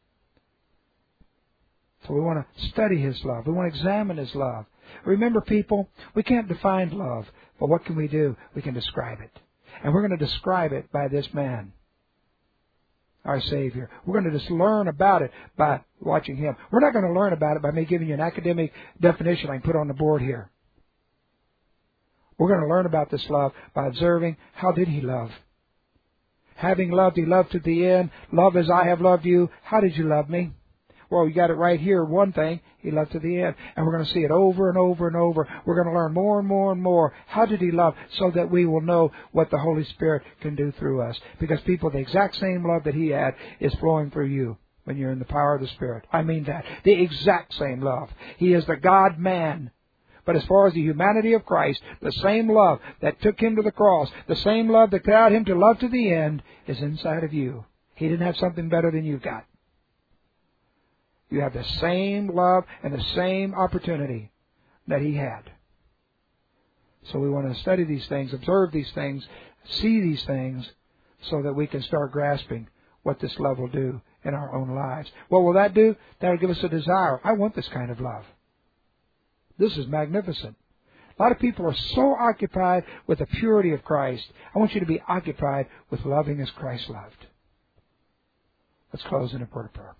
So we want to study His love. We want to examine His love. Remember, people, we can't define love. But what can we do? We can describe it. And we're going to describe it by this man, our Savior. We're going to just learn about it by watching Him. We're not going to learn about it by me giving you an academic definition I can put on the board here. We're going to learn about this love by observing how did He love. Having loved, He loved to the end. Love as I have loved you. How did you love me? Well, you got it right here. One thing, He loved to the end. And we're going to see it over and over and over. We're going to learn more and more and more. How did He love? So that we will know what the Holy Spirit can do through us. Because people, the exact same love that He had is flowing through you when you're in the power of the Spirit. I mean that. The exact same love. He is the God-man. But as far as the humanity of Christ, the same love that took Him to the cross, the same love that allowed Him to love to the end, is inside of you. He didn't have something better than you got. You have the same love and the same opportunity that He had. So we want to study these things, observe these things, see these things, so that we can start grasping what this love will do in our own lives. What will that do? That will give us a desire. I want this kind of love. This is magnificent. A lot of people are so occupied with the purity of Christ. I want you to be occupied with loving as Christ loved. Let's close in a word of prayer.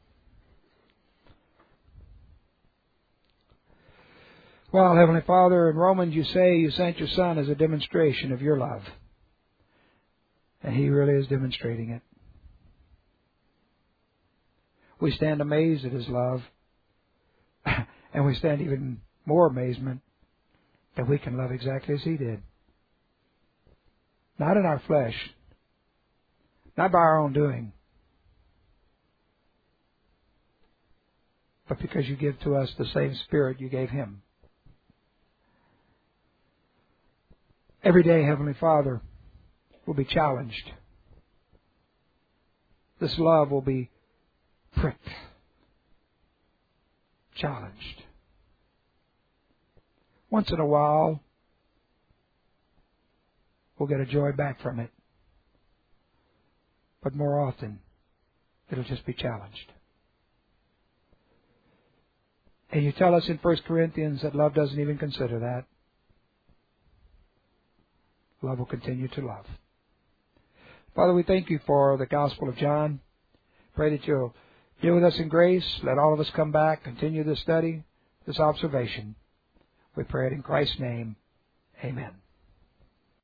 Well, Heavenly Father, in Romans you say you sent your Son as a demonstration of your love. And He really is demonstrating it. We stand amazed at His love. And we stand even more amazement that we can love exactly as He did. Not in our flesh. Not by our own doing. But because you give to us the same Spirit you gave Him. Every day, Heavenly Father, will be challenged. This love will be pricked. Challenged. Once in a while, we'll get a joy back from it. But more often, it'll just be challenged. And you tell us in First Corinthians that love doesn't even consider that. Love will continue to love. Father, we thank you for the Gospel of John. Pray that you'll deal with us in grace. Let all of us come back, continue this study, this observation. We pray it in Christ's name. Amen.